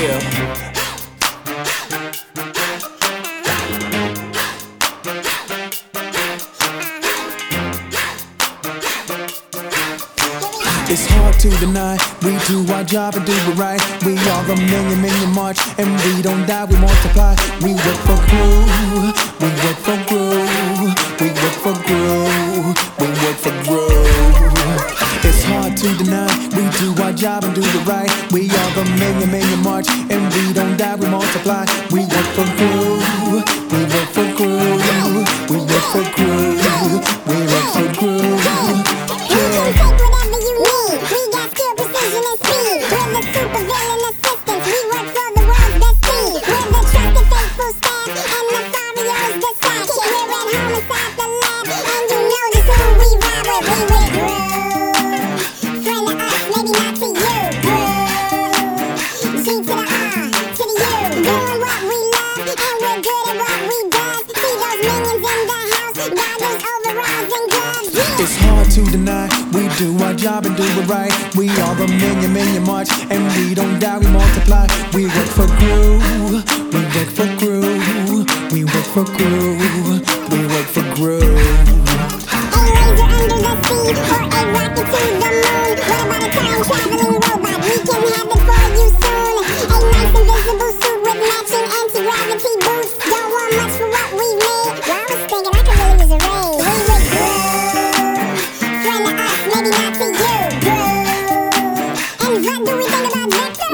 Yeah. It's hard to deny, we do our job and do it right. We are the million march, and we don't die, we multiply. We work for Groove, we work for Groove, we work for Groove, we work for Groove. It's hard to deny, we do our job and do it right. We are the million march, and we don't die, we multiply. We work for Groove, we work for Groove, we work for Groove, we work for Groove. Yeah. It's hard to deny, we do our job and do it right. We are the million march, and we don't die, we multiply. We work for Groove, we work for Groove, we work for Groove, we work for Groove. A laser under the sea, or a rocket to the moon. What about a time-traveling robot? We can have it for you soon. A nice invisible suit with matching anti-gravity boots. Don't want much for what we made. Well, I was thinking I could really use a raise. We would groove, friend of us, maybe not to you. Groove, and what do we think about Victor?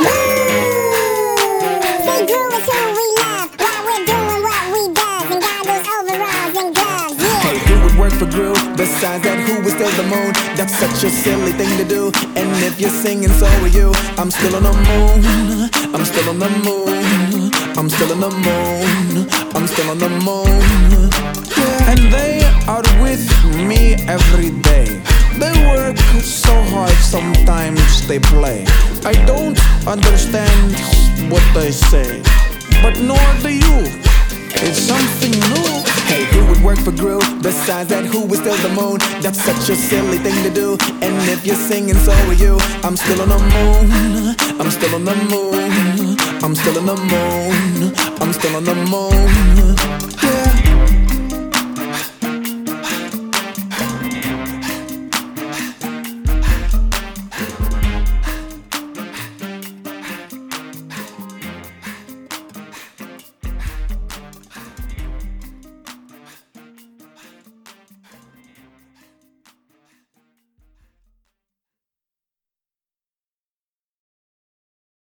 Say Groove is who we love, while we're doing what we does, and goggles, overalls, and gloves. Yeah. Hey, who would work for Groove? Besides that, who is still the moon? That's such a silly thing to do. And if you're singing, so are you. I'm still on the moon, I'm still on the moon, I'm still on the moon, I'm still on the moon. And they are with me every day. They work so hard, sometimes they play. I don't understand what they say, but nor do you. It's something new. Hey, who would work for Groove? Besides that, who is still the moon? That's such a silly thing to do. And if you're singing, so are you. I'm still on the moon, I'm still on the moon, I'm still on the moon, I'm still on the moon.